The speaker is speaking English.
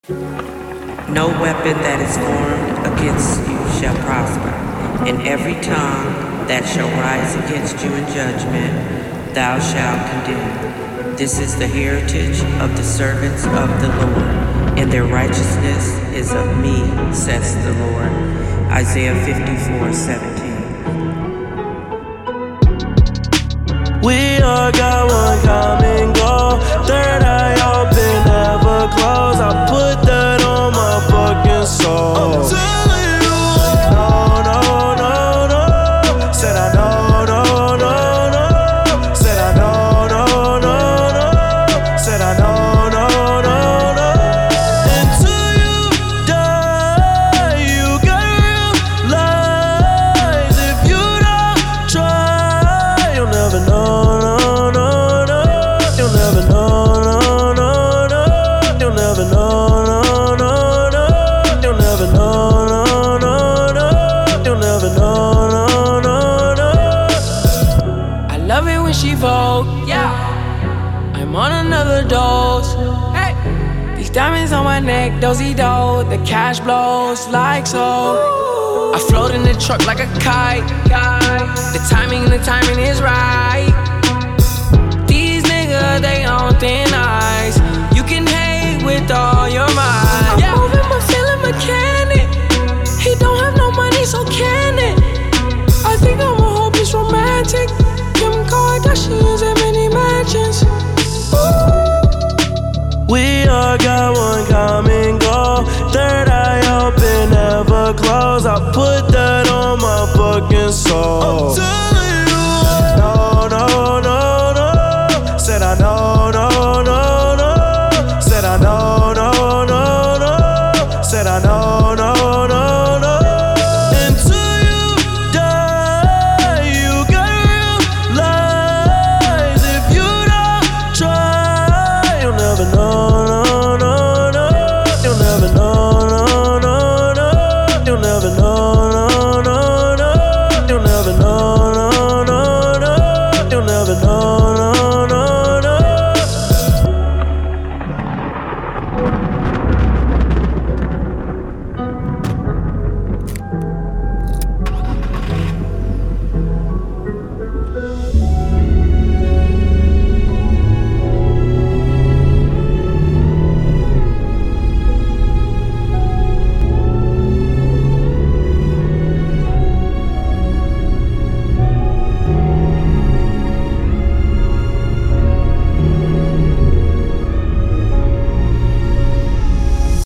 No weapon that is formed against you shall prosper, and every tongue that shall rise against you in judgment thou shalt condemn. This is the heritage of the servants of the Lord, and their righteousness is of me, says the Lord. Isaiah 54:17. We all got one common goal. Third eye open, never close. I put that on my fucking soul. I'm telling you, no, no, no, no. Said I no, no, no, no. Said I no, no, no, no. Said I no, no, no, no. Until you die, you gotta realize if you don't try, you'll never know. She vote, yeah. I'm on another dose. Hey, these diamonds on my neck, dozy-do. The cash blows like so. I float in the truck like a kite. The timing is right. These niggas, they on thin ice. You can hate with all your